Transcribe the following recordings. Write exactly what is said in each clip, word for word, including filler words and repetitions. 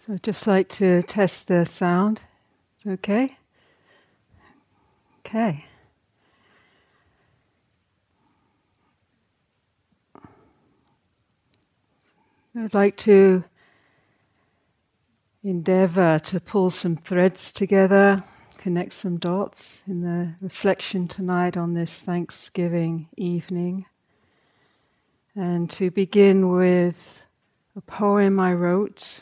So I'd just like to test the sound. Okay? Okay. I'd like to endeavor to pull some threads together, connect some dots in the reflection tonight on this Thanksgiving evening. And to begin with a poem I wrote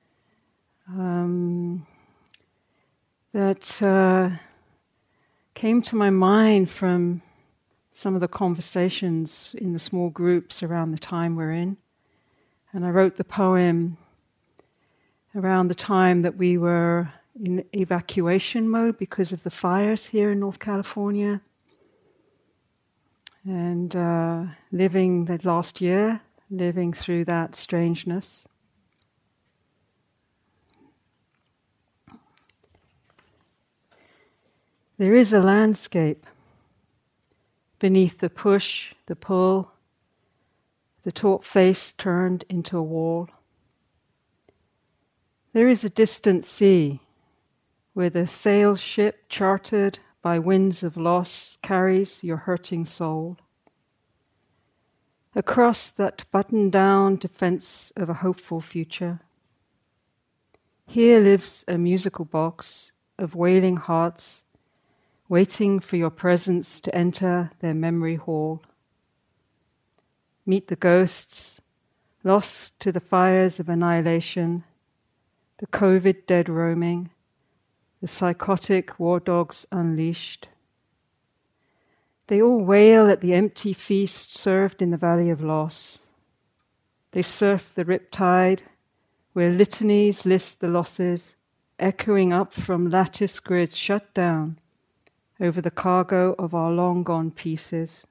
um, that uh, came to my mind from some of the conversations in the small groups around the time we're in. And I wrote the poem around the time that we were in evacuation mode because of the fires here in North California. And uh, living the last year, living through that strangeness. There is a landscape beneath the push, the pull, the taut face turned into a wall. There is a distant sea where the sail ship chartered by winds of loss carries your hurting soul. Across that buttoned-down defense of a hopeful future, here lives a musical box of wailing hearts waiting for your presence to enter their memory hall. Meet the ghosts, lost to the fires of annihilation, the COVID dead roaming, the psychotic war dogs unleashed. They all wail at the empty feast served in the valley of loss. They surf the riptide, where litanies list the losses, echoing up from lattice grids shut down over the cargo of our long-gone pieces.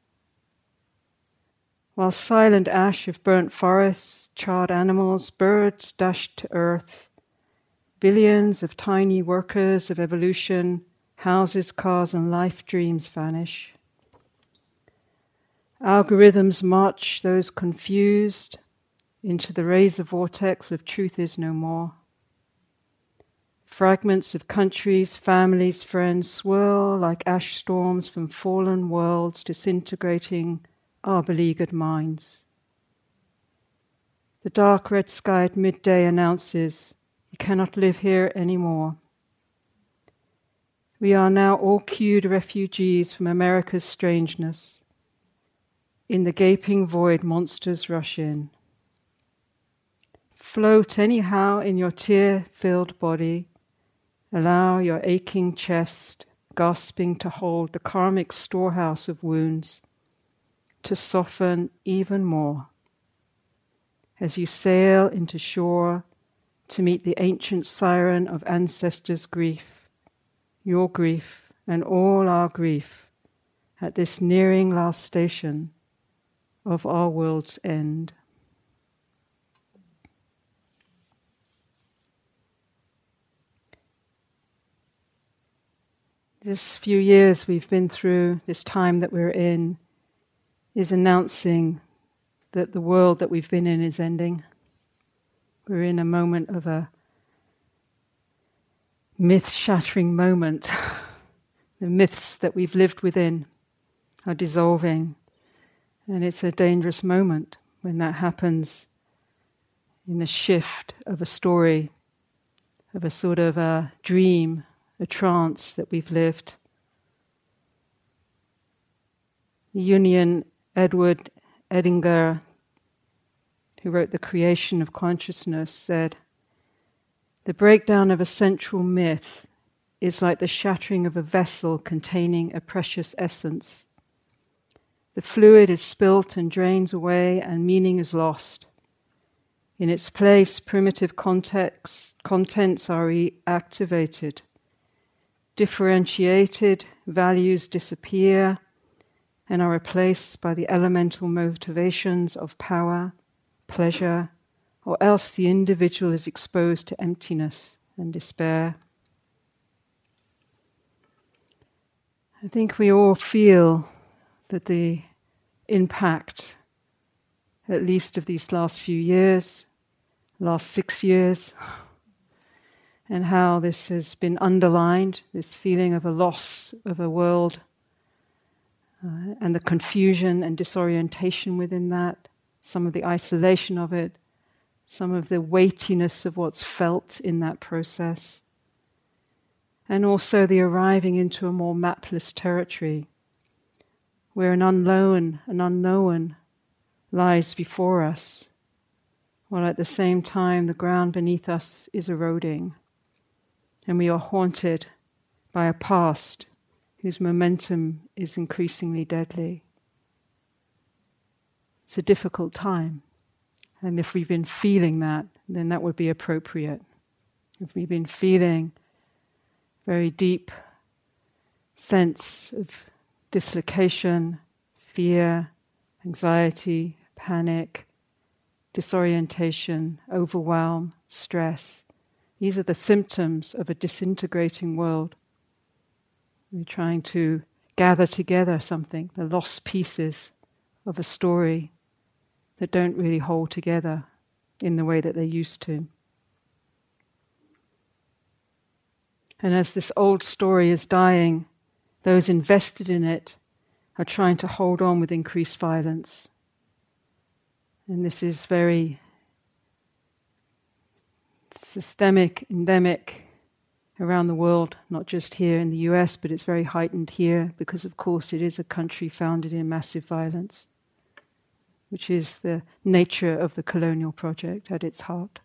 While silent ash of burnt forests, charred animals, birds dashed to earth, billions of tiny workers of evolution, houses, cars, and life dreams vanish. Algorithms march those confused into the razor vortex of truth is no more. Fragments of countries, families, friends swirl like ash storms from fallen worlds disintegrating our beleaguered minds. The dark red-skied midday announces, you cannot live here anymore. We are now all queued refugees from America's strangeness. In the gaping void, monsters rush in. Float anyhow in your tear-filled body. Allow your aching chest, gasping to hold the karmic storehouse of wounds, to soften even more. As you sail into shore to meet the ancient siren of ancestors' grief, your grief and all our grief at this nearing last station of our world's end. This few years we've been through, this time that we're in, is announcing that the world that we've been in is ending. We're in a moment of a myth-shattering moment. The myths that we've lived within are dissolving. And it's a dangerous moment when that happens in a shift of a story, of a sort of a dream, a trance that we've lived. The Jungian Edward Edinger, who wrote The Creation of Consciousness, said, the breakdown of a central myth is like the shattering of a vessel containing a precious essence. The fluid is spilt and drains away and meaning is lost. In its place, primitive context, contents are reactivated. Differentiated values disappear and are replaced by the elemental motivations of power, pleasure, or else the individual is exposed to emptiness and despair. I think we all feel that the impact, at least of these last few years, last six years, and how this has been underlined, this feeling of a loss of a world, uh, and the confusion and disorientation within that, some of the isolation of it, some of the weightiness of what's felt in that process, and also the arriving into a more mapless territory, where an unknown, an unknown lies before us, while at the same time the ground beneath us is eroding, and we are haunted by a past whose momentum is increasingly deadly. It's a difficult time, and if we've been feeling that, then that would be appropriate. If we've been feeling very deep sense of dislocation, fear, anxiety, panic, disorientation, overwhelm, stress. These are the symptoms of a disintegrating world. We're trying to gather together something, the lost pieces of a story that don't really hold together in the way that they used to. And as this old story is dying, those invested in it are trying to hold on with increased violence. And this is very systemic, endemic around the world, not just here in the U S, but it's very heightened here because, of course, it is a country founded in massive violence, which is the nature of the colonial project at its heart.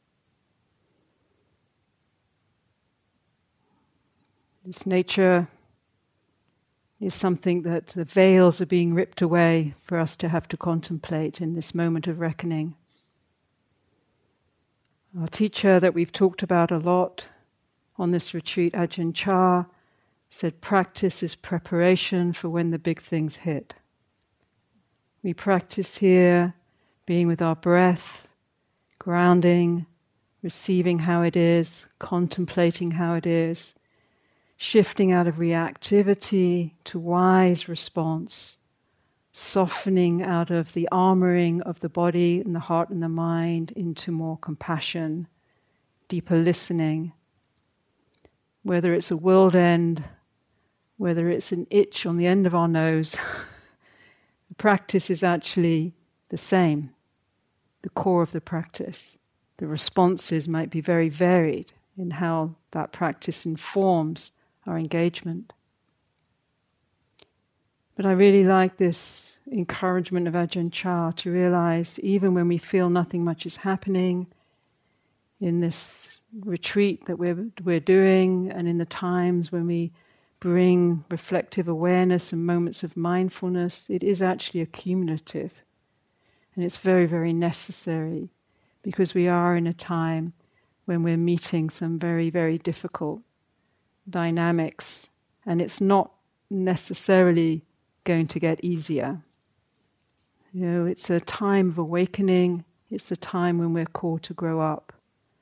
This nature is something that the veils are being ripped away for us to have to contemplate in this moment of reckoning. Our teacher that we've talked about a lot on this retreat, Ajahn Chah, said practice is preparation for when the big things hit. We practice here being with our breath, grounding, receiving how it is, contemplating how it is, shifting out of reactivity to wise response, softening out of the armoring of the body and the heart and the mind into more compassion, deeper listening. Whether it's a world end, whether it's an itch on the end of our nose, the practice is actually the same, the core of the practice. The responses might be very varied in how that practice informs our engagement. But I really like this encouragement of Ajahn Chah to realize even when we feel nothing much is happening in this retreat that we're, we're doing and in the times when we bring reflective awareness and moments of mindfulness, it is actually accumulative. And it's very, very necessary because we are in a time when we're meeting some very, very difficult dynamics, and it's not necessarily going to get easier. You know, it's a time of awakening. It's a time when we're called to grow up.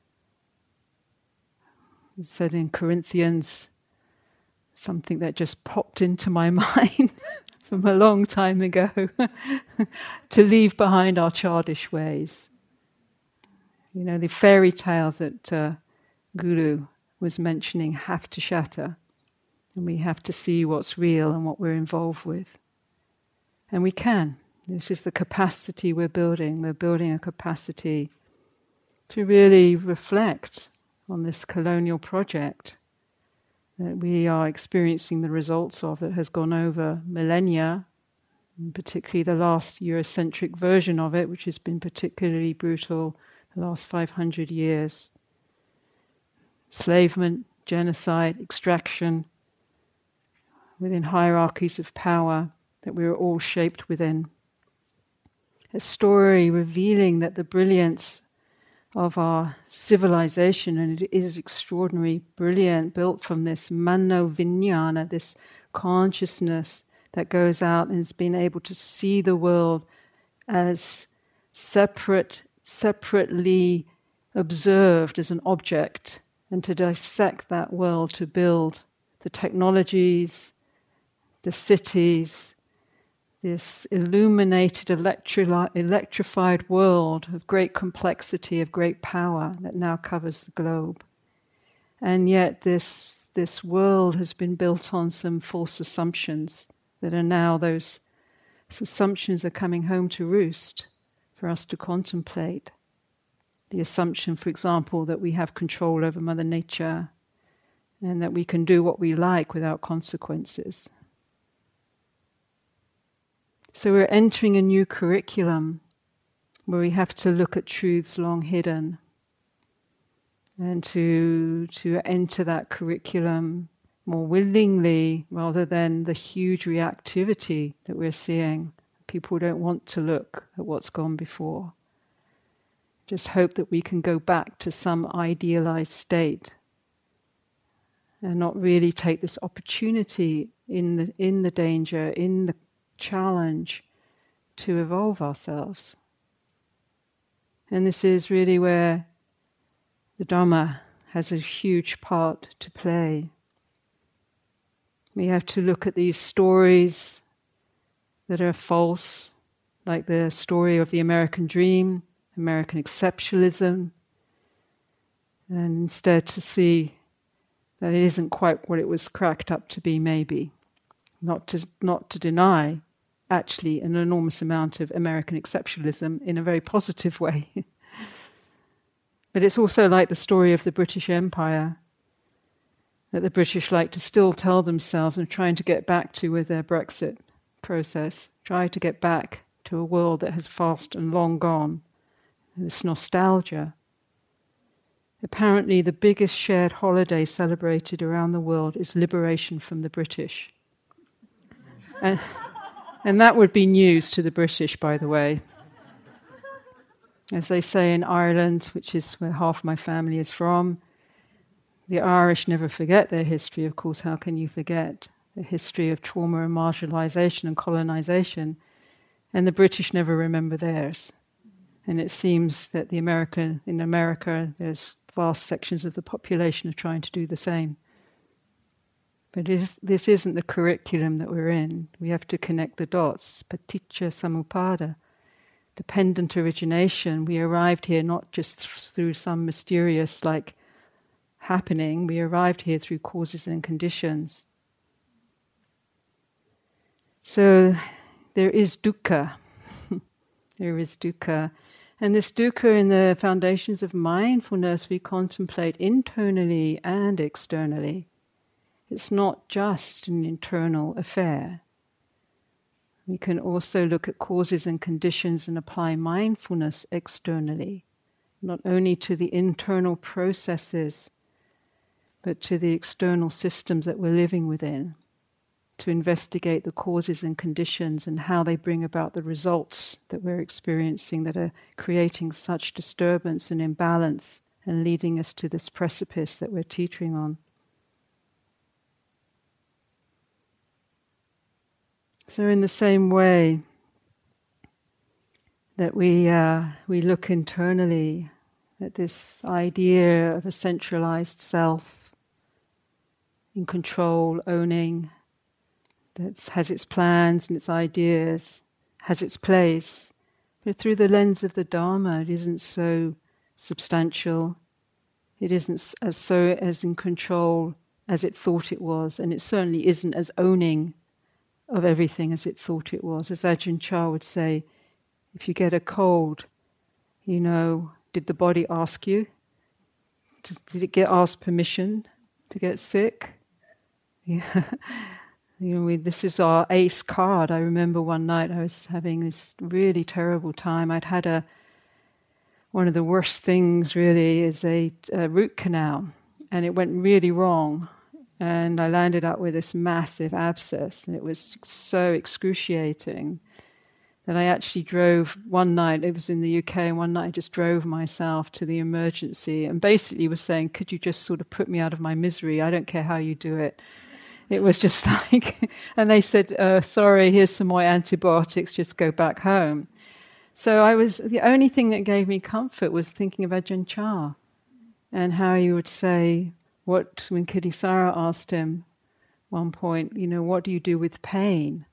It said in Corinthians, something that just popped into my mind from a long time ago, to leave behind our childish ways. You know, the fairy tales that uh, Guru was mentioning have to shatter, and we have to see what's real and what we're involved with. And we can. This is the capacity we're building. We're building a capacity to really reflect on this colonial project that we are experiencing the results of, that has gone over millennia, and particularly the last Eurocentric version of it, which has been particularly brutal the last five hundred years. Enslavement, genocide, extraction within hierarchies of power that we are all shaped within. A story revealing that the brilliance of our civilization, and it is extraordinarily brilliant, built from this mano vijnana, this consciousness that goes out and has been able to see the world as separate, separately observed as an object, and to dissect that world to build the technologies, the cities, this illuminated, electri- electrified world of great complexity, of great power that now covers the globe. And yet this, this world has been built on some false assumptions that are now, those assumptions are coming home to roost for us to contemplate. The assumption, for example, that we have control over Mother Nature and that we can do what we like without consequences. So we're entering a new curriculum where we have to look at truths long hidden and to, to enter that curriculum more willingly rather than the huge reactivity that we're seeing. People don't want to look at what's gone before. Just hope that we can go back to some idealized state and not really take this opportunity in the, in the danger, in the challenge to evolve ourselves. And this is really where the Dhamma has a huge part to play. We have to look at these stories that are false, like the story of the American dream, American exceptionalism, and instead to see that it isn't quite what it was cracked up to be, maybe. Not to, not to deny actually an enormous amount of American exceptionalism in a very positive way. But it's also like the story of the British Empire, that the British like to still tell themselves and trying to get back to with their Brexit process, try to get back to a world that has fast and long gone, and this nostalgia. Apparently the biggest shared holiday celebrated around the world is liberation from the British. and, and that would be news to the British, by the way. As they say in Ireland, which is where half my family is from, the Irish never forget their history. Of course, how can you forget the history of trauma and marginalization and colonization? And the British never remember theirs. And it seems that the American, in America, there's vast sections of the population are trying to do the same. But it is, this isn't the curriculum that we're in. We have to connect the dots. Paticca samuppada. Dependent origination. We arrived here not just th- through some mysterious like happening. We arrived here through causes and conditions. So there is dukkha. There is dukkha. And this dukkha in the foundations of mindfulness we contemplate internally and externally. It's not just an internal affair. We can also look at causes and conditions and apply mindfulness externally, not only to the internal processes, but to the external systems that we're living within, to investigate the causes and conditions and how they bring about the results that we're experiencing that are creating such disturbance and imbalance and leading us to this precipice that we're teetering on. So in the same way that we uh, we look internally at this idea of a centralized self in control, owning, that has its plans and its ideas, has its place, but through the lens of the Dharma it isn't so substantial, it isn't as so as in control as it thought it was, and it certainly isn't as owning of everything as it thought it was. As Ajahn Chah would say, if you get a cold, you know, did the body ask you? Did it get asked permission to get sick? Yeah. You know, we, this is our ace card. I remember one night I was having this really terrible time. I'd had a, one of the worst things really is a, a root canal, and it went really wrong. And I landed up with this massive abscess, and it was so excruciating that I actually drove one night, it was in the U K, and one night I just drove myself to the emergency and basically was saying, could you just sort of put me out of my misery? I don't care how you do it. It was just like, and they said, uh, sorry, here's some more antibiotics, just go back home. So I was, the only thing that gave me comfort was thinking of Ajahn Chah and how he would say, what, when Kittisara asked him one point, you know, what do you do with pain?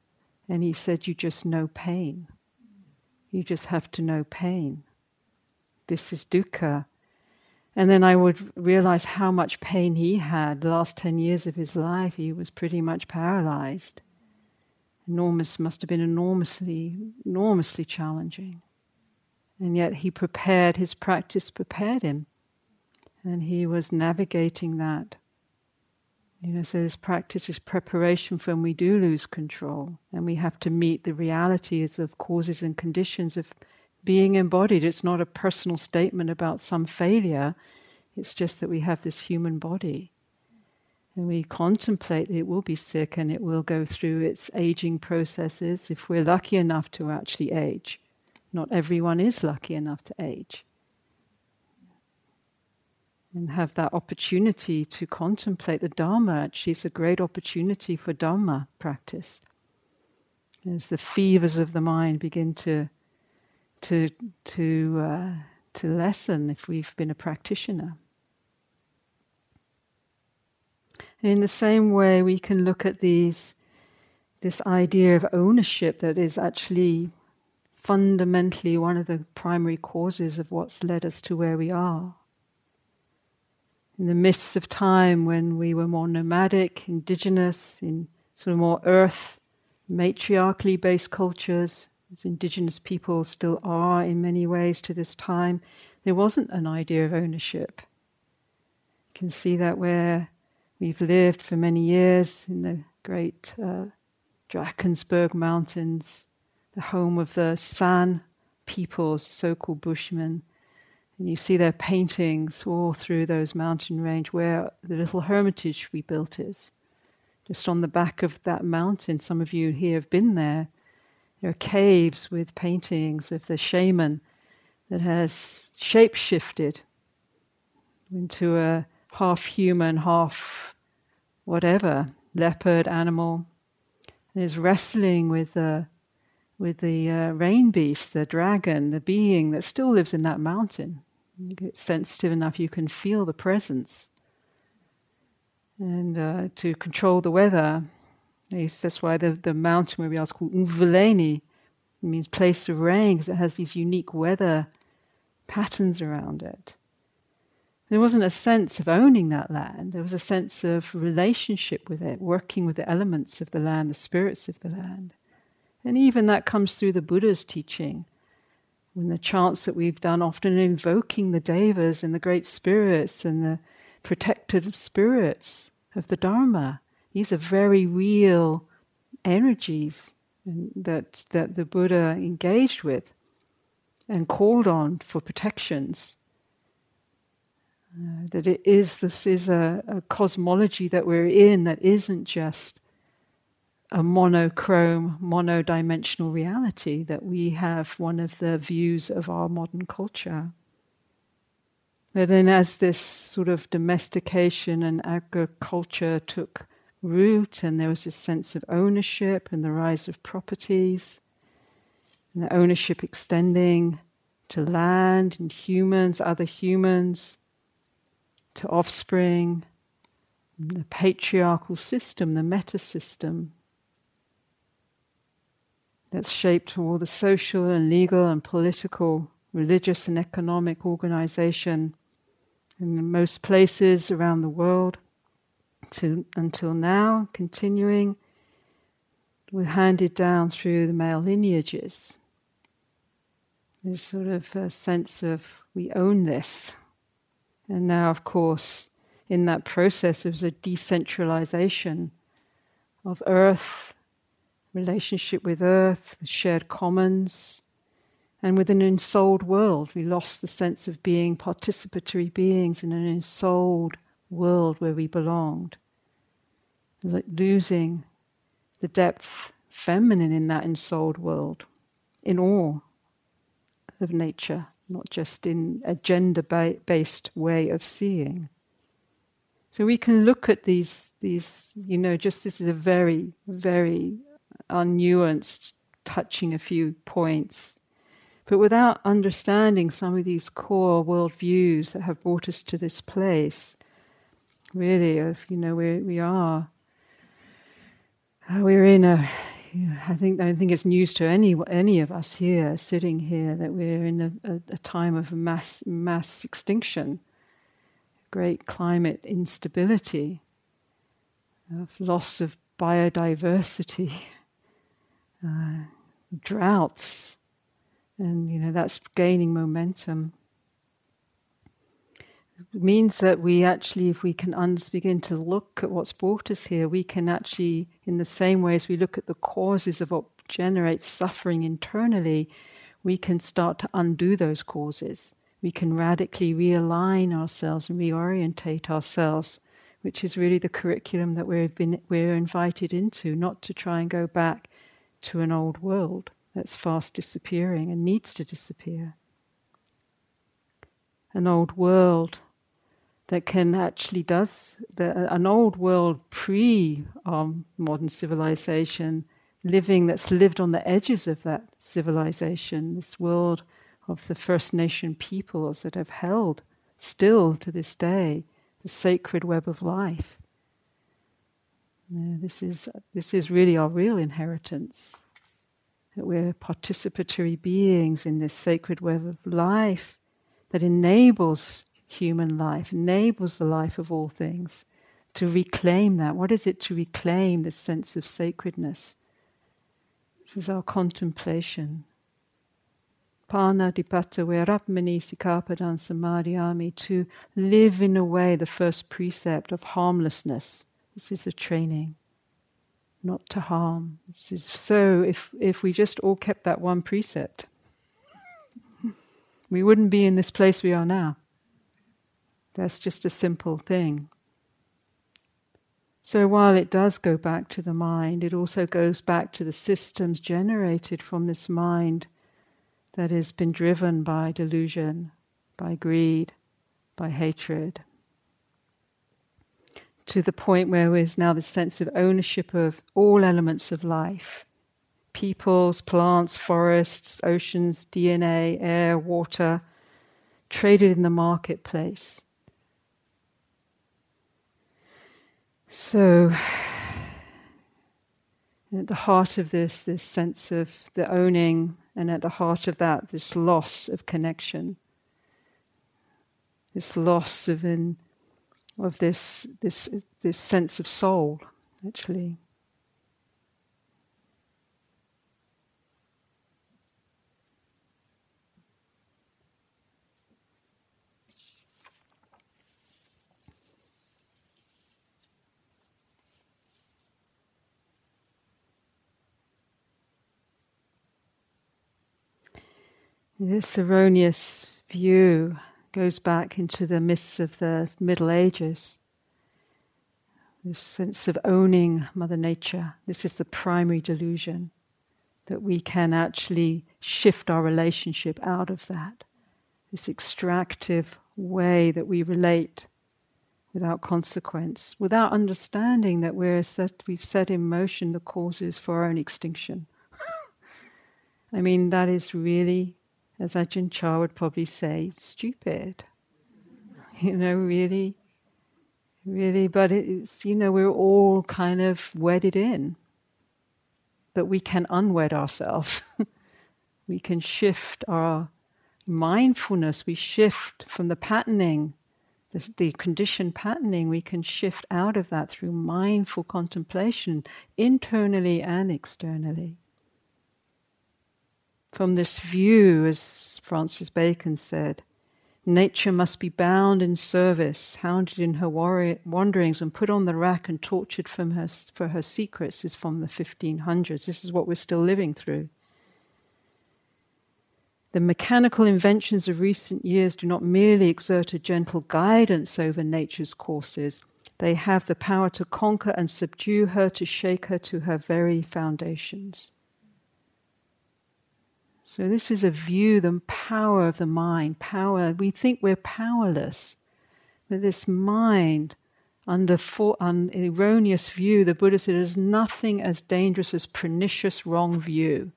And he said, you just know pain. You just have to know pain. This is dukkha. And then I would realize how much pain he had. The last ten years of his life, he was pretty much paralyzed. Enormous, must have been enormously, enormously challenging. And yet he prepared, his practice prepared him. And he was navigating that. You know, so this practice is preparation for when we do lose control. And we have to meet the realities of causes and conditions of being embodied. It's not a personal statement about some failure. It's just that we have this human body. And we contemplate that it will be sick and it will go through its aging processes if we're lucky enough to actually age. Not everyone is lucky enough to age. And have that opportunity to contemplate the Dharma. Actually, it's a great opportunity for Dharma practice. As the fevers of the mind begin to to to uh, to lessen if we've been a practitioner. And in the same way, we can look at these this idea of ownership that is actually fundamentally one of the primary causes of what's led us to where we are. In the mists of time when we were more nomadic, indigenous, in sort of more earth, matriarchally based cultures, as indigenous people still are in many ways to this time, there wasn't an idea of ownership. You can see that where we've lived for many years in the great uh, Drakensberg Mountains, the home of the San peoples, so-called Bushmen. And you see their paintings all through those mountain range where the little hermitage we built is. Just on the back of that mountain, some of you here have been there. There are caves with paintings of the shaman that has shape-shifted into a half-human, half whatever, leopard animal, and is wrestling with the, with the uh, rain beast, the dragon, the being that still lives in that mountain. You get sensitive enough, you can feel the presence. And uh, to control the weather, that's why the, the mountain where we are is called Umveleni. It means place of rain, because it has these unique weather patterns around it. There wasn't a sense of owning that land. There was a sense of relationship with it, working with the elements of the land, the spirits of the land. And even that comes through the Buddha's teaching. When the chants that we've done, often invoking the devas and the great spirits and the protective spirits of the Dharma. These are very real energies that that the Buddha engaged with and called on for protections. Uh, that it is, this is a, a cosmology that we're in that isn't just a monochrome, monodimensional reality, that we have one of the views of our modern culture. But then as this sort of domestication and agriculture took root and there was this sense of ownership and the rise of properties, and the ownership extending to land and humans, other humans, to offspring, the patriarchal system, the meta system, that's shaped all the social and legal and political, religious and economic organization in most places around the world to, until now, continuing, were handed down through the male lineages. There's sort of a sense of we own this. And now, of course, in that process, there was a decentralization of earth, relationship with earth, shared commons, and with an ensouled world. We lost the sense of being participatory beings in an ensouled world where we belonged. Losing the depth feminine in that ensouled world, in all of nature, not just in a gender-based way of seeing. So we can look at these, these, you know, just this is a very, very unnuanced, touching a few points. But without understanding some of these core worldviews that have brought us to this place, really, of, you know, where we are, uh, we're in a, Yeah, I think I don't think it's news to any any of us here, sitting here, that we're in a, a, a time of mass mass extinction, great climate instability, of loss of biodiversity, uh, droughts, and you know that's gaining momentum. It means that we actually, if we can un- begin to look at what's brought us here, we can actually, in the same way as we look at the causes of what generates suffering internally, we can start to undo those causes. We can radically realign ourselves and reorientate ourselves, which is really the curriculum that we've been we're invited into, not to try and go back to an old world that's fast disappearing and needs to disappear. An old world that can actually does, the, an old world pre-modern um, civilization, living that's lived on the edges of that civilization, this world of the First Nation peoples that have held still to this day the sacred web of life. Yeah, this is this is really our real inheritance, that we're participatory beings in this sacred web of life that enables human life, enables the life of all things. To reclaim that. What is it to reclaim this sense of sacredness? This is our contemplation. Pana dipata verapmani sikapadan samadhyami, to live in a way, the first precept of harmlessness. This is the training, not to harm. This is so, if if we just all kept that one precept, we wouldn't be in this place we are now. That's just a simple thing. So while it does go back to the mind, it also goes back to the systems generated from this mind that has been driven by delusion, by greed, by hatred. To the point where there's now this sense of ownership of all elements of life. Peoples, plants, forests, oceans, D N A, air, water, traded in the marketplace. So, at the heart of this, this sense of the owning, and at the heart of that, this loss of connection, this loss of in, of this this this sense of soul, actually. This erroneous view goes back into the mists of the Middle Ages. This sense of owning Mother Nature. This is the primary delusion, that we can actually shift our relationship out of that. This extractive way that we relate without consequence, without understanding that we're set, we've set in motion the causes for our own extinction. I mean, that is really, as Ajahn Chah would probably say, stupid. You know, really, really, but it's, you know, we're all kind of wedded in. But we can unwed ourselves. We can shift our mindfulness, we shift from the patterning, the, the conditioned patterning, we can shift out of that through mindful contemplation, internally and externally. From this view, as Francis Bacon said, nature must be bound in service, hounded in her wanderings, and put on the rack and tortured from her, for her secrets, is from the fifteen hundreds. This is what we're still living through. The mechanical inventions of recent years do not merely exert a gentle guidance over nature's courses. They have the power to conquer and subdue her, to shake her to her very foundations. So this is a view, the power of the mind, power. We think we're powerless. But this mind, under for, an erroneous view, the Buddha said, there's nothing as dangerous as pernicious wrong view.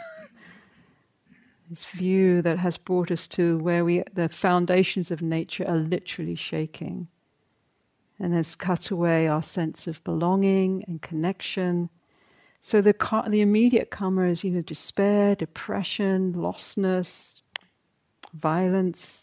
This view that has brought us to where we, the foundations of nature are literally shaking, and has cut away our sense of belonging and connection, So the the immediate karma is, you know, despair, depression, lostness, violence.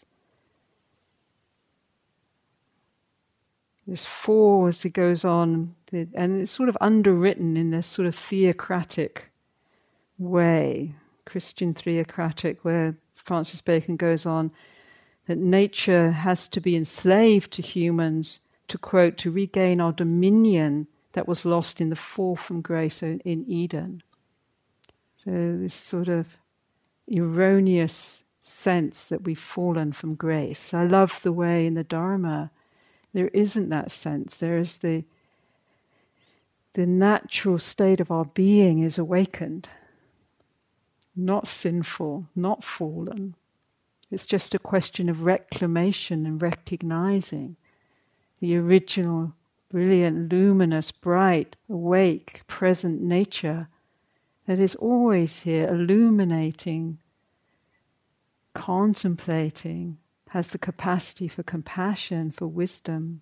This four, as it goes on, and it's sort of underwritten in this sort of theocratic way, Christian theocratic, where Francis Bacon goes on that nature has to be enslaved to humans to, quote, to regain our dominion that was lost in the fall from grace in Eden. So this sort of erroneous sense that we've fallen from grace. I love the way in the Dharma there isn't that sense. There is the the natural state of our being is awakened, not sinful, not fallen. It's just a question of reclamation and recognizing the original, brilliant, luminous, bright, awake, present nature that is always here, illuminating, contemplating, has the capacity for compassion, for wisdom.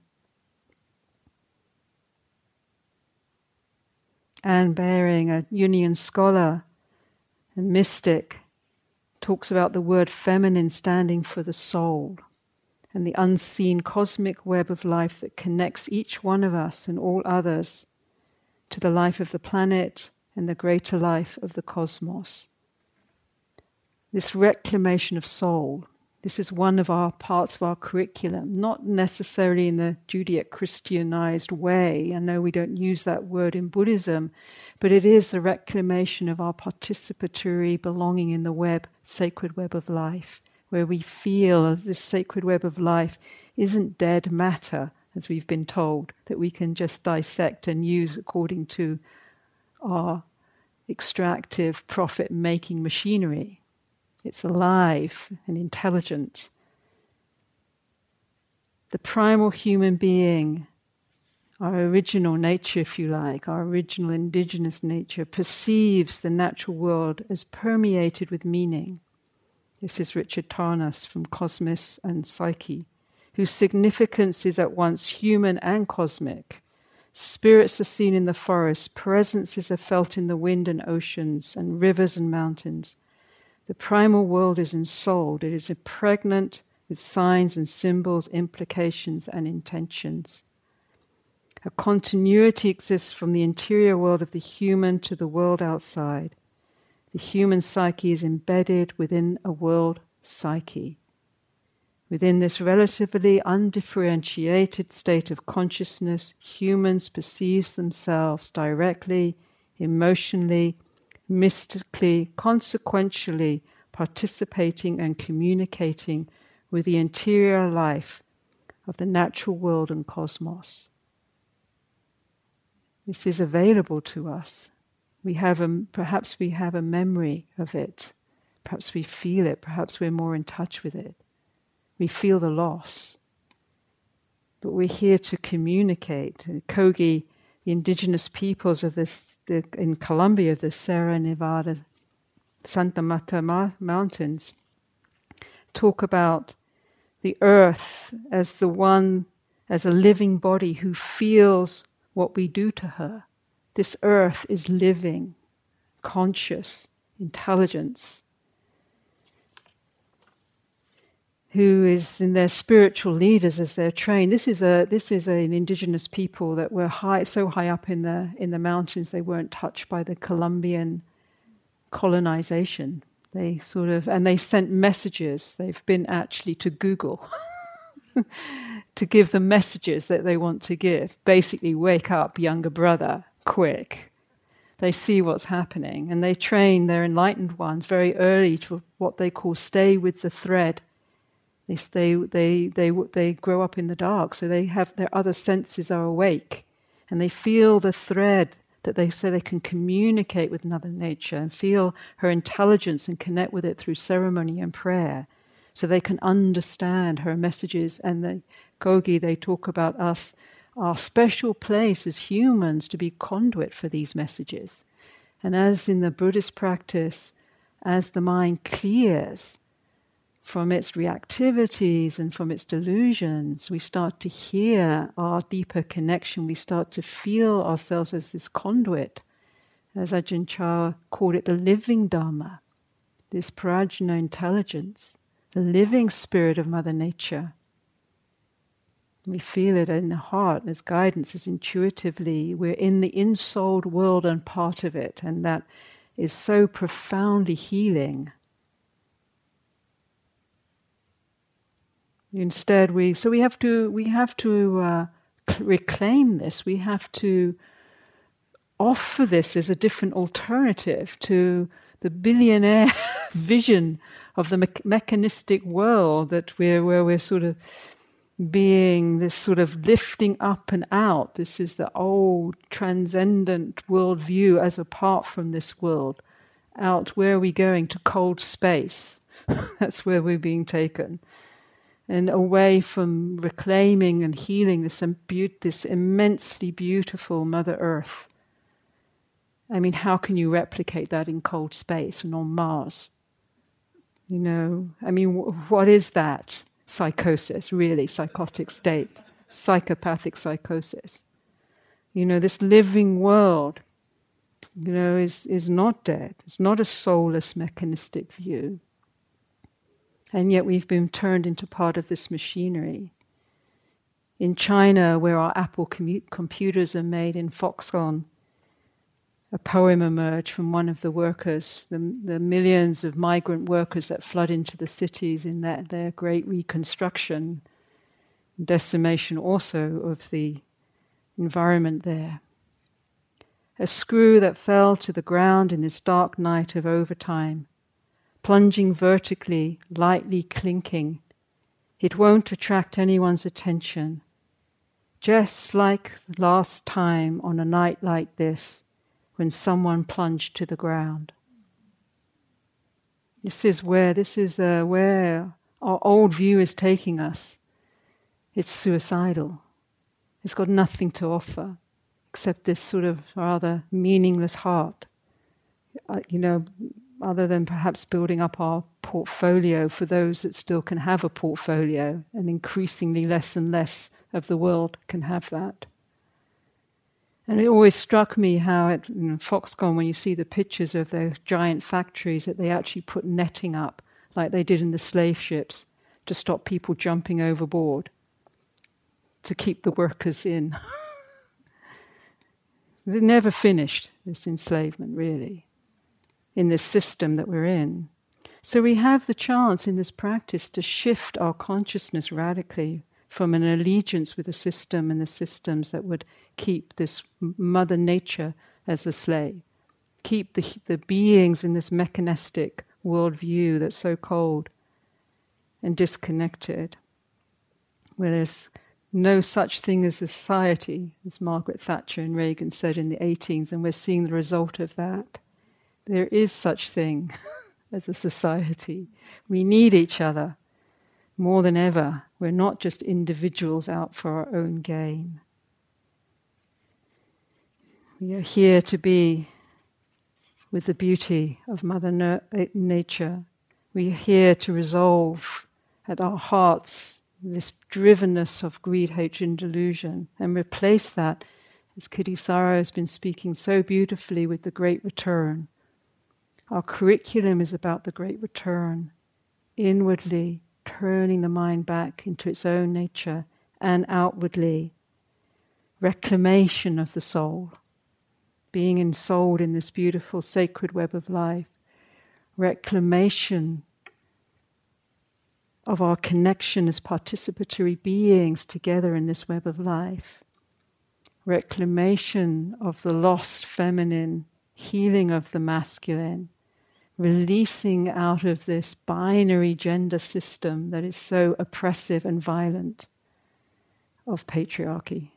Anne Baring, a Jungian scholar and mystic, talks about the word feminine standing for the soul and the unseen cosmic web of life that connects each one of us and all others to the life of the planet and the greater life of the cosmos. This reclamation of soul, this is one of our parts of our curriculum, not necessarily in the Judeo-Christianized way. I know we don't use that word in Buddhism, but it is the reclamation of our participatory belonging in the web, sacred web of life, where we feel this sacred web of life isn't dead matter, as we've been told, that we can just dissect and use according to our extractive, profit-making machinery. It's alive and intelligent. The primal human being, our original nature, if you like, our original indigenous nature, perceives the natural world as permeated with meaning. This is Richard Tarnas from Cosmos and Psyche, whose significance is at once human and cosmic. Spirits are seen in the forest, presences are felt in the wind and oceans and rivers and mountains. The primal world is ensouled. It is pregnant with signs and symbols, implications and intentions. A continuity exists from the interior world of the human to the world outside. The human psyche is embedded within a world psyche. Within this relatively undifferentiated state of consciousness, humans perceive themselves directly, emotionally, mystically, consequentially participating and communicating with the interior life of the natural world and cosmos. This is available to us. We have a, perhaps we have a memory of it. Perhaps we feel it. Perhaps we're more in touch with it. We feel the loss. But we're here to communicate. Kogi, the indigenous peoples of this, the, in Colombia, the Sierra Nevada, Santa Marta ma- mountains, talk about the earth as the one, as a living body who feels what we do to her. This earth is living, conscious, intelligence, who is in their spiritual leaders as they're trained. This is a this is an indigenous people that were high, so high up in the in the mountains they weren't touched by the Colombian colonization. They sort of and they sent messages. They've been actually to Google to give them messages that they want to give. Basically, wake up, younger brother, quick. They see what's happening, and they train their enlightened ones very early to what they call stay with the thread. They, they, they, they, they grow up in the dark, so they have their other senses are awake, and they feel the thread that they say they can communicate with Mother Nature and feel her intelligence and connect with it through ceremony and prayer, so they can understand her messages. And the Kogi, they talk about us, our special place as humans to be conduit for these messages. And as in the Buddhist practice, as the mind clears from its reactivities and from its delusions, we start to hear our deeper connection. We start to feel ourselves as this conduit, as Ajahn Chah called it, the living Dharma, this Prajna intelligence, the living spirit of Mother Nature. We feel it in the heart as guidance, as intuitively. We're in the in-souled world and part of it, and that is so profoundly healing. Instead, we so we have to we have to uh, reclaim this. We have to offer this as a different alternative to the billionaire vision of the me- mechanistic world that we're where we're sort of being this sort of lifting up and out. This is the old transcendent worldview as apart from this world. Out, where are we going? To cold space. That's where we're being taken. And away from reclaiming and healing this, imbu- this immensely beautiful Mother Earth. I mean, how can you replicate that in cold space and on Mars? You know, I mean, w- what is that? Psychosis, really, psychotic state, psychopathic psychosis. You know, this living world, you know, is, is not dead. It's not a soulless mechanistic view. And yet we've been turned into part of this machinery. In China, where our Apple commu- computers are made, in Foxconn, a poem emerged from one of the workers, the, the millions of migrant workers that flood into the cities in their, their great reconstruction, decimation also of the environment there. A screw that fell to the ground in this dark night of overtime, plunging vertically, lightly clinking. It won't attract anyone's attention. Just like last time on a night like this, when someone plunged to the ground. This is where this is uh, where our old view is taking us. It's suicidal. It's got nothing to offer except this sort of rather meaningless heart. Uh, you know, other than perhaps building up our portfolio for those that still can have a portfolio, and increasingly less and less of the world can have that. And it always struck me how at you know, Foxconn, when you see the pictures of their giant factories, that they actually put netting up, like they did in the slave ships, to stop people jumping overboard, to keep the workers in. They never finished, this enslavement, really, in this system that we're in. So we have the chance in this practice to shift our consciousness radically from an allegiance with the system and the systems that would keep this Mother Nature as a slave, keep the, the beings in this mechanistic worldview that's so cold and disconnected, where there's no such thing as a society, as Margaret Thatcher and Reagan said in the eighteens, and we're seeing the result of that. There is such thing as a society. We need each other more than ever. We're not just individuals out for our own gain. We are here to be with the beauty of Mother Na- Nature. We are here to resolve at our hearts this drivenness of greed, hatred, and delusion, and replace that, as Kittisaro has been speaking so beautifully, with the Great Return. Our curriculum is about the Great Return, inwardly turning the mind back into its own nature, and outwardly reclamation of the soul, being ensouled in this beautiful sacred web of life, reclamation of our connection as participatory beings together in this web of life, reclamation of the lost feminine, healing of the masculine, releasing out of this binary gender system that is so oppressive and violent of patriarchy.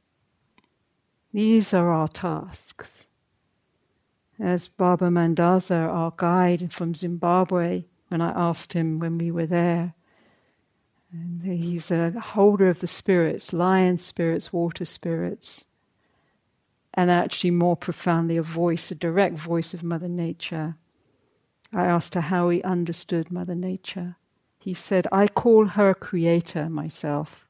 These are our tasks. As Baba Mandaza, our guide from Zimbabwe, when I asked him when we were there, and he's a holder of the spirits, lion spirits, water spirits, and actually more profoundly a voice, a direct voice of Mother Nature. I asked her how he understood Mother Nature. He said, I call her creator myself.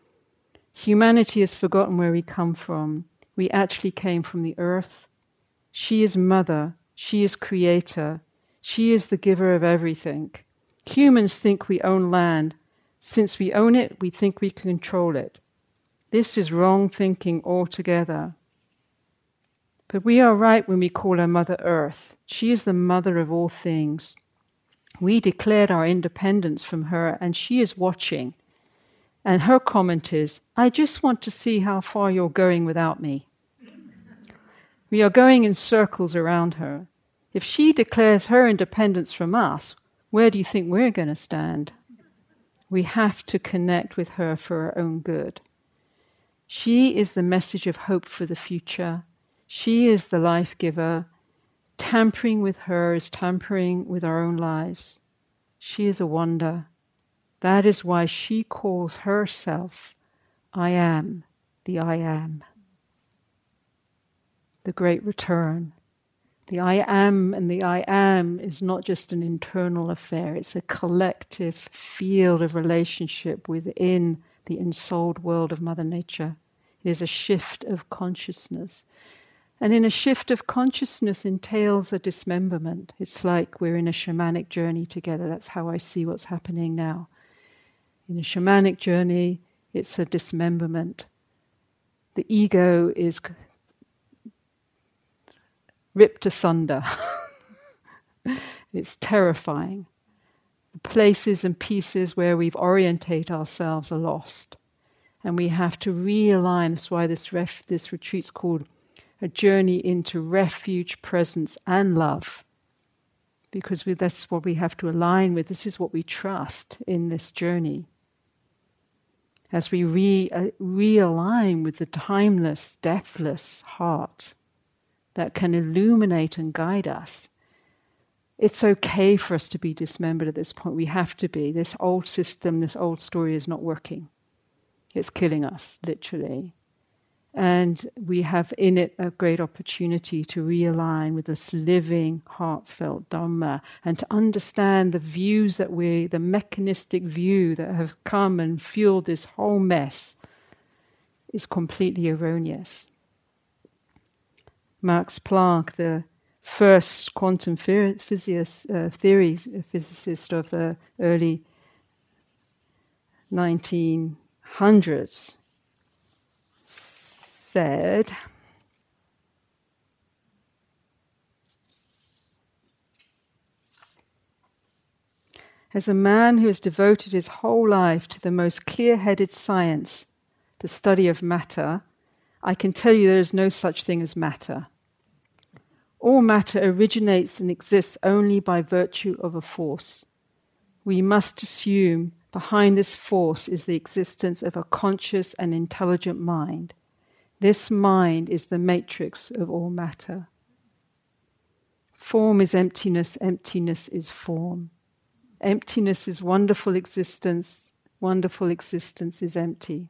Humanity has forgotten where we come from. We actually came from the earth. She is mother. She is creator. She is the giver of everything. Humans think we own land. Since we own it, we think we can control it. This is wrong thinking altogether. But we are right when we call her Mother Earth. She is the mother of all things. We declared our independence from her, and she is watching. And her comment is, I just want to see how far you're going without me. We are going in circles around her. If she declares her independence from us, where do you think we're going to stand? We have to connect with her for our own good. She is the message of hope for the future. She is the life giver. Tampering with her is tampering with our own lives. She is a wonder. That is why she calls herself I am, the I am. The great return. The I am and the I am is not just an internal affair, it's a collective field of relationship within the ensouled world of Mother Nature. It is a shift of consciousness. And in a shift of consciousness entails a dismemberment. It's like we're in a shamanic journey together. That's how I see what's happening now. In a shamanic journey, it's a dismemberment. The ego is ripped asunder. It's terrifying. The places and pieces where we've orientate ourselves are lost. And we have to realign. That's why this, ref, this retreat's called a journey into refuge, presence, and love. Because we, that's what we have to align with. This is what we trust in this journey. As we re, uh, realign with the timeless, deathless heart that can illuminate and guide us, it's okay for us to be dismembered at this point. We have to be. This old system, this old story is not working. It's killing us, literally. And we have in it a great opportunity to realign with this living, heartfelt Dhamma and to understand the views that we, the mechanistic view that have come and fueled this whole mess is completely erroneous. Max Planck, the first quantum physicist, uh, theory physicist of the early nineteen hundreds, said, as a man who has devoted his whole life to the most clear-headed science, the study of matter, I can tell you there is no such thing as matter. All matter originates and exists only by virtue of a force. We must assume behind this force is the existence of a conscious and intelligent mind. This mind is the matrix of all matter. Form is emptiness, emptiness is form. Emptiness is wonderful existence, wonderful existence is empty.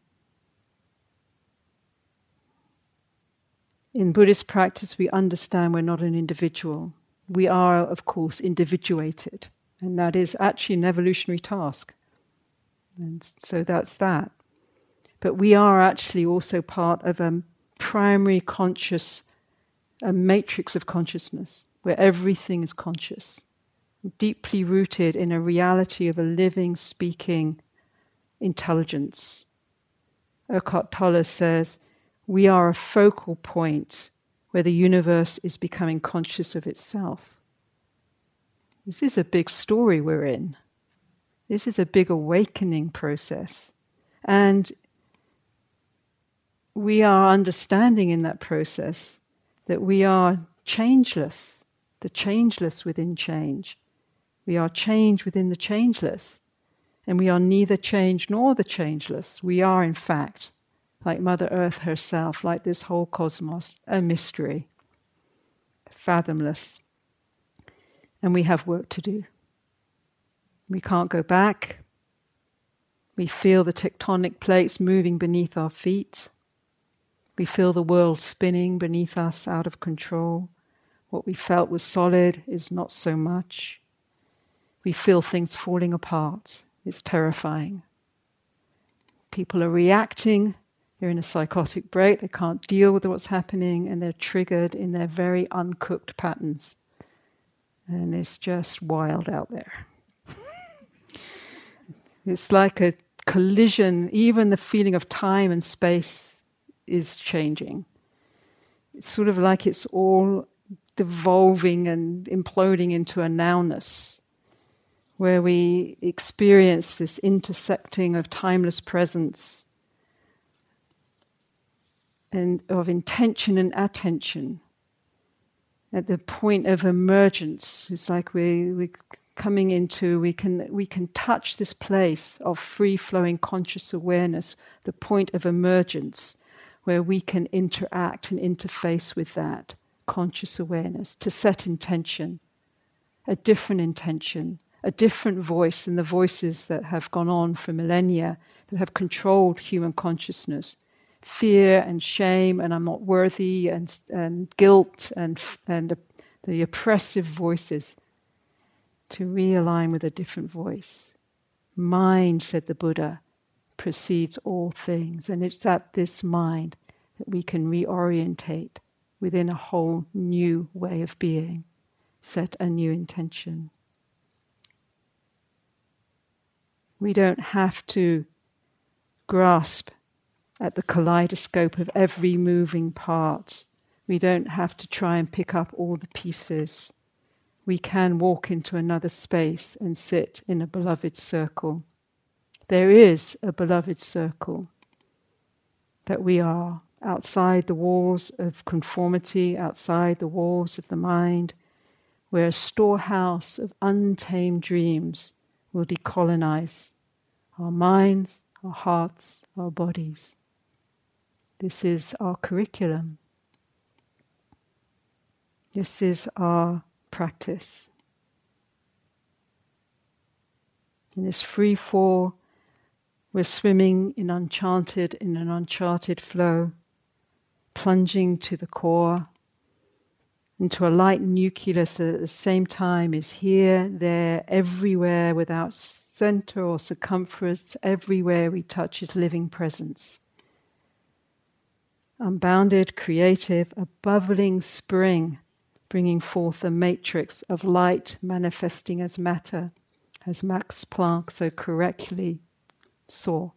In Buddhist practice, we understand we're not an individual. We are, of course, individuated, and that is actually an evolutionary task. And so that's that. But we are actually also part of a primary conscious, a matrix of consciousness, where everything is conscious, deeply rooted in a reality of a living, speaking intelligence. Eckhart Tolle says, we are a focal point where the universe is becoming conscious of itself. This is a big story we're in. This is a big awakening process. And we are understanding in that process that we are changeless, the changeless within change. We are change within the changeless. And we are neither change nor the changeless. We are, in fact, like Mother Earth herself, like this whole cosmos, a mystery, fathomless. And we have work to do. We can't go back. We feel the tectonic plates moving beneath our feet. We feel the world spinning beneath us, out of control. What we felt was solid is not so much. We feel things falling apart. It's terrifying. People are reacting They're in a psychotic break, they can't deal with what's happening, and they're triggered in their very uncooked patterns. And it's just wild out there. It's like a collision. Even the feeling of time and space is changing. It's sort of like it's all devolving and imploding into a nowness, where we experience this intersecting of timeless presence and of intention and attention. At the point of emergence, it's like we we coming into we can we can touch this place of free-flowing conscious awareness, the point of emergence, where we can interact and interface with that conscious awareness to set intention, a different intention, a different voice than the voices that have gone on for millennia, that have controlled human consciousness. Fear and shame and I'm not worthy and and guilt and and the oppressive voices, to realign with a different voice. Mind, said the Buddha, precedes all things, and it's at this mind that we can reorientate within a whole new way of being, set a new intention. We don't have to grasp at the kaleidoscope of every moving part. We don't have to try and pick up all the pieces. We can walk into another space and sit in a beloved circle. There is a beloved circle that we are, outside the walls of conformity, outside the walls of the mind, where a storehouse of untamed dreams will decolonize our minds, our hearts, our bodies. This is our curriculum. This is our practice. In this free fall, we're swimming in uncharted, in an uncharted flow, plunging to the core, into a light nucleus that at the same time is here, there, everywhere, without center or circumference. Everywhere we touch is living presence. Unbounded, creative, a bubbling spring, bringing forth a matrix of light manifesting as matter, as Max Planck so correctly saw.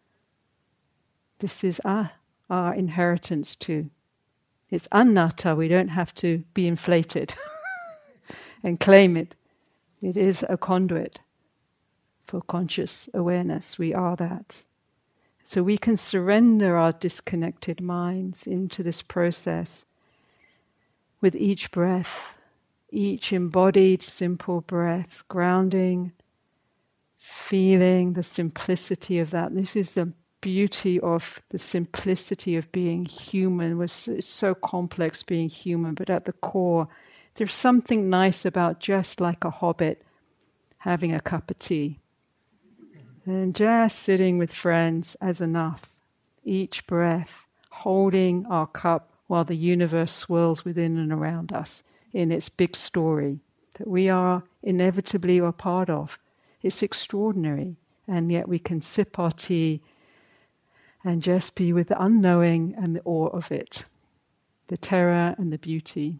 This is our, our inheritance too. It's anatta, we don't have to be inflated and claim it. It is a conduit for conscious awareness. We are that. So we can surrender our disconnected minds into this process with each breath, each embodied simple breath, grounding, feeling the simplicity of that. This is the beauty of the simplicity of being human. It's so complex being human, but at the core, there's something nice about just like a hobbit having a cup of tea and just sitting with friends as enough. Each breath, holding our cup while the universe swirls within and around us in its big story that we are inevitably a part of. It's extraordinary, and yet we can sip our tea and just be with the unknowing and the awe of it, the terror and the beauty.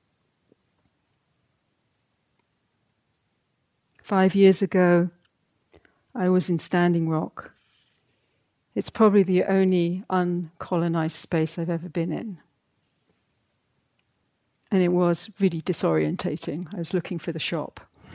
Five years ago, I was in Standing Rock. It's probably the only uncolonized space I've ever been in. And it was really disorientating. I was looking for the shop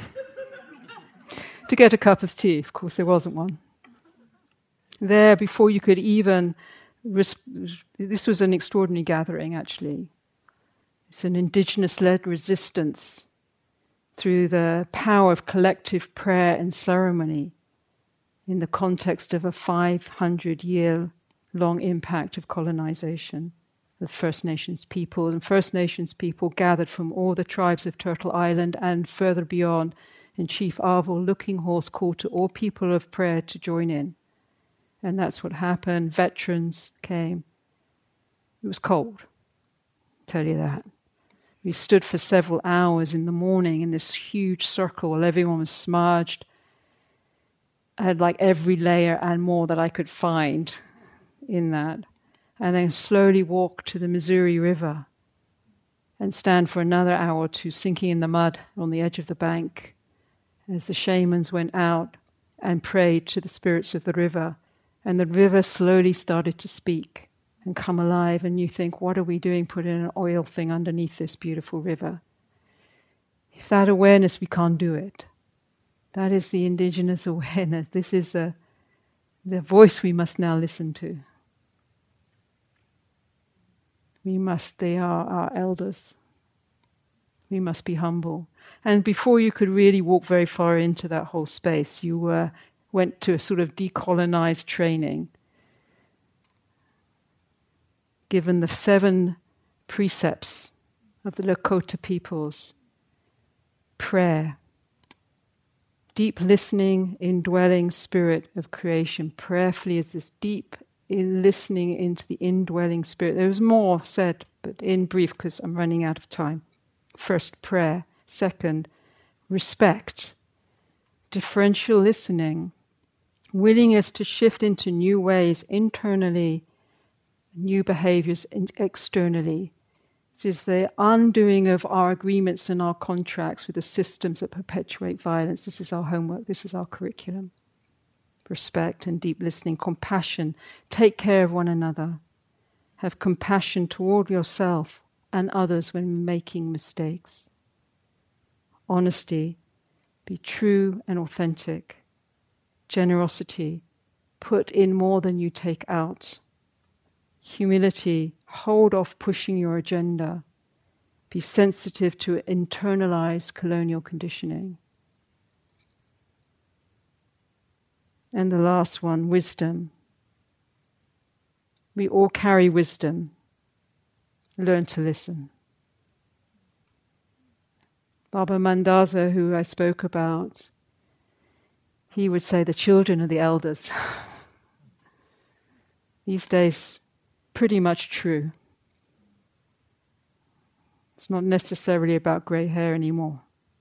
to get a cup of tea. Of course, there wasn't one. There, before you could even... Res- this was an extraordinary gathering, actually. It's an indigenous-led resistance through the power of collective prayer and ceremony in the context of a five hundred year long impact of colonization with First Nations people. And First Nations people gathered from all the tribes of Turtle Island and further beyond, and Chief Arvil Looking Horse called to all people of prayer to join in. And that's what happened. Veterans came. It was cold, I'll tell you that. We stood for several hours in the morning in this huge circle while everyone was smudged. I had like every layer and more that I could find in that, and then slowly walk to the Missouri River and stand for another hour or two sinking in the mud on the edge of the bank as the shamans went out and prayed to the spirits of the river. And the river slowly started to speak and come alive, and you think, what are we doing putting an oil thing underneath this beautiful river? If that awareness, we can't do it. That is the indigenous awareness. This is the, the voice we must now listen to. We must, they are our elders. We must be humble. And before you could really walk very far into that whole space, you uh, went to a sort of decolonized training, given the seven precepts of the Lakota peoples. Prayer, deep listening, indwelling spirit of creation. Prayerfully is this deep in listening into the indwelling spirit. There was more said, but in brief, because I'm running out of time. First, prayer. Second, respect. Differential listening. Willingness to shift into new ways internally, new behaviors externally. This is the undoing of our agreements and our contracts with the systems that perpetuate violence. This is our homework. This is our curriculum. Respect and deep listening, compassion, take care of one another, have compassion toward yourself and others when making mistakes. Honesty, be true and authentic. Generosity, put in more than you take out. Humility, hold off pushing your agenda. Be sensitive to internalized colonial conditioning. And the last one, wisdom. We all carry wisdom. Learn to listen. Baba Mandaza, who I spoke about, he would say the children are the elders. These days, pretty much true. It's not necessarily about grey hair anymore.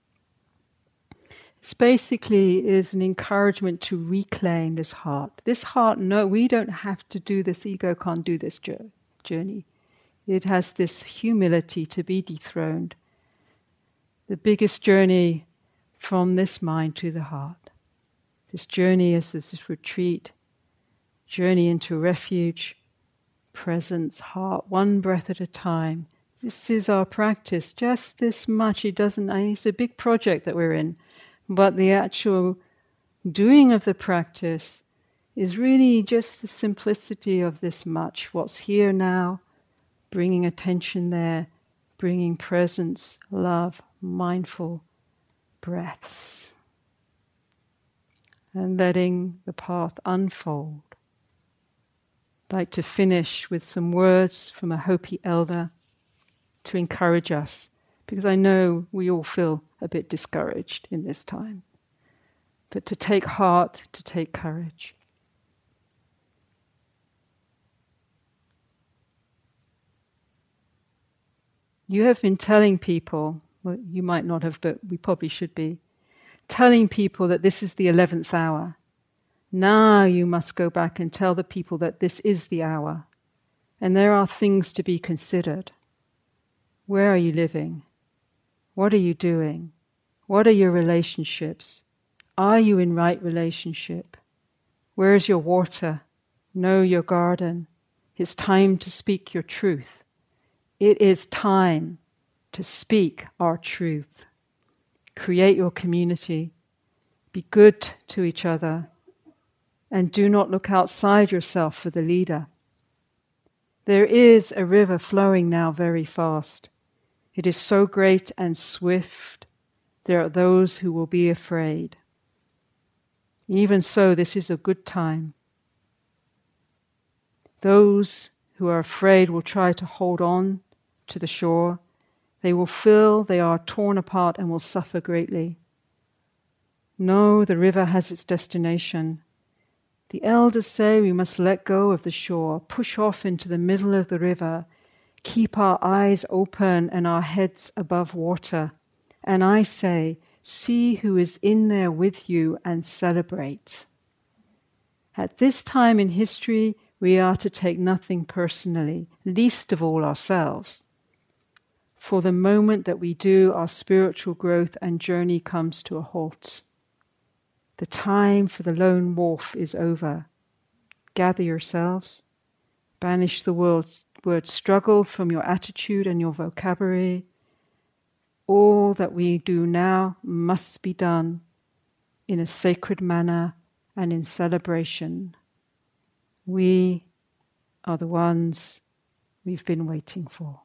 This basically is an encouragement to reclaim this heart. This heart, no, we don't have to do this, ego can't do this journey. It has this humility to be dethroned. The biggest journey from this mind to the heart. This journey is this retreat, journey into refuge, presence, heart, one breath at a time. This is our practice, just this much. It doesn't, it's a big project that we're in. But the actual doing of the practice is really just the simplicity of this much. What's here now, bringing attention there, bringing presence, love, mindful breaths, and letting the path unfold. I'd like to finish with some words from a Hopi elder to encourage us, because I know we all feel a bit discouraged in this time. But to take heart, to take courage. You have been telling people, well, you might not have, but we probably should be, telling people that this is the eleventh hour. Now you must go back and tell the people that this is the hour. And there are things to be considered. Where are you living? What are you doing? What are your relationships? Are you in right relationship? Where is your water? Know your garden. It's time to speak your truth. It is time to speak our truth. Create your community. Be good to each other. And do not look outside yourself for the leader. There is a river flowing now very fast. It is so great and swift, there are those who will be afraid. Even so, this is a good time. Those who are afraid will try to hold on to the shore. They will feel they are torn apart and will suffer greatly. No, the river has its destination. The elders say we must let go of the shore, push off into the middle of the river, keep our eyes open and our heads above water. And I say, see who is in there with you and celebrate. At this time in history, we are to take nothing personally, least of all ourselves. For the moment that we do, our spiritual growth and journey comes to a halt. The time for the lone wolf is over. Gather yourselves, banish the world's word struggle from your attitude and your vocabulary. All that we do now must be done in a sacred manner and in celebration. We are the ones we've been waiting for.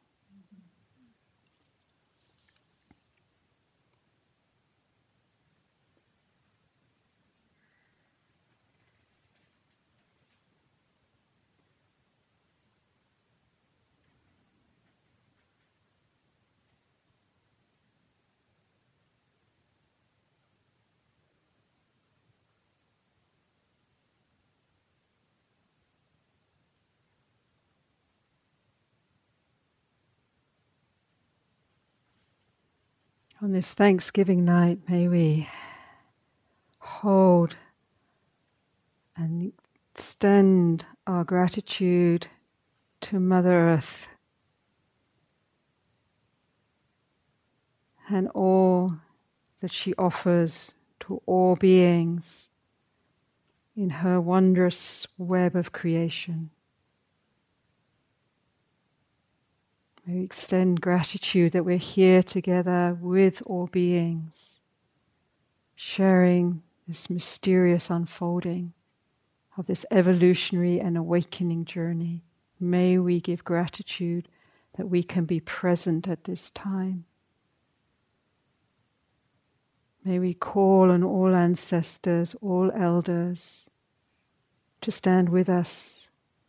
On this Thanksgiving night, may we hold and extend our gratitude to Mother Earth and all that she offers to all beings in her wondrous web of creation. We extend gratitude that we're here together with all beings, sharing this mysterious unfolding of this evolutionary and awakening journey. May we give gratitude that we can be present at this time. May we call on all ancestors, all elders, to stand with us,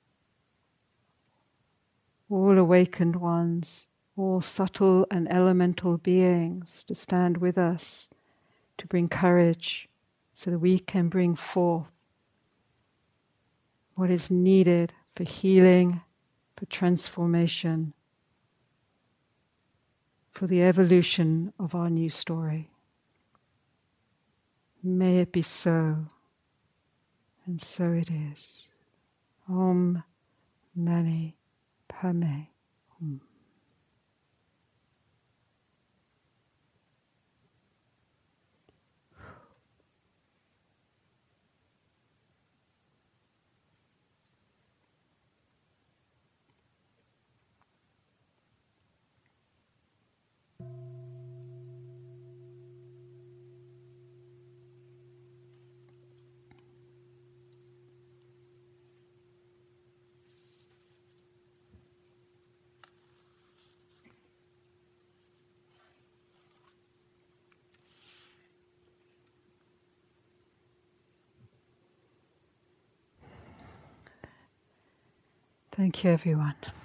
all awakened ones, all subtle and elemental beings to stand with us, to bring courage so that we can bring forth what is needed for healing, for transformation, for the evolution of our new story. May it be so, and so it is. Om Mani Padme Hum. Thank you, everyone.